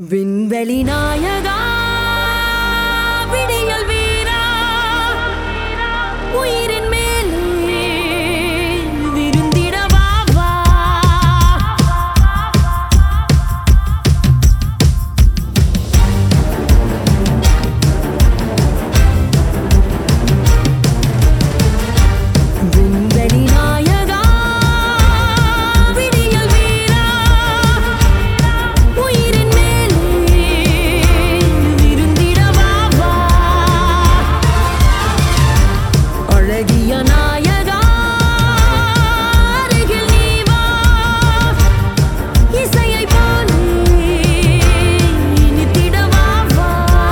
விண்வெளி நாயகா விடியல் வீரா உயிரின் மேலே விருந்திட வா வா விண்வெளி நாயகா விடியல் வீரா உயிரின் மேலே விருந்திட வா வா அழகிய நாயகா அருகில் நீ வா இசையை போலே இனித்திட வா வா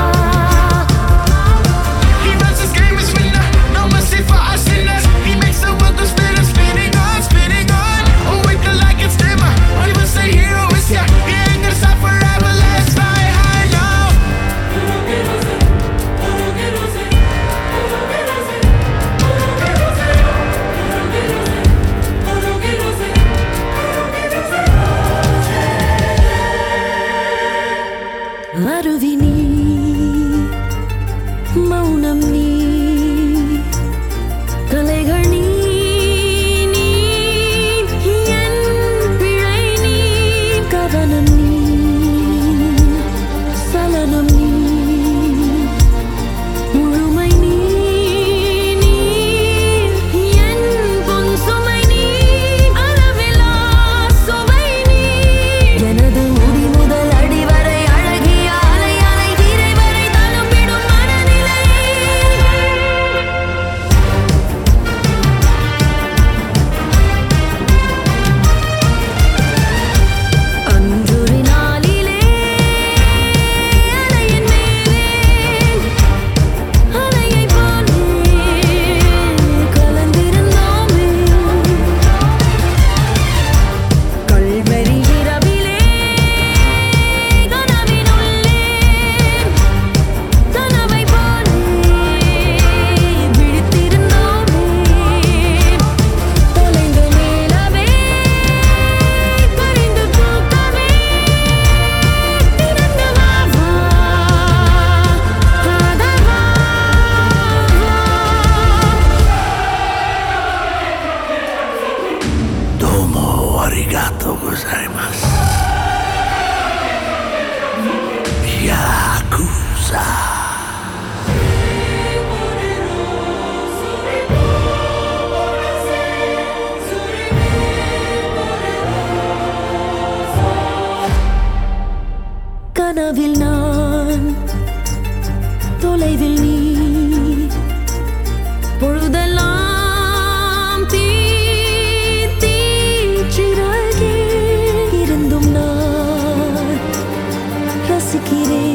He runs this game as winner, no mercy for us sinners. He makes the world go spinning, spinning on, spinning on. Oh, wake up like it's dimmer. Only one say hero is ya. He ain't gonna stop forever. Let's fly high now. அருவி நீ மௌனம் நீ கலைகள் நீ நீ என் பிழை நீ கவனம் நீ சலனம் நீ முழுமை நீ நீ என் பொன் சுமை நீ அளவிலா சுவை நீ எனது முடி முதல் அடி வரை அழகிய அலை அலை நீரை வரை தழும்பிடும் மனநிலை அன்றொரு நாளிலே அலையின் மேலே அலையைப் போலே கலந்திருந்தோமே கல்வெறி இரவிலே கனவினுள்ளே கனவைப் போலே விழித்திருந்தோமே தொலைந்த நிலவே கரைந்து தூக்கமே திறந்து வா வா காதல் வா Domo arigato gozaimasu. Yakuza. கனவில் நான் தொலைவில் நீ பொழுதெல்லாம் தீ தீ சிறகே இருந்தும் நான் ரசிக்கிறேன்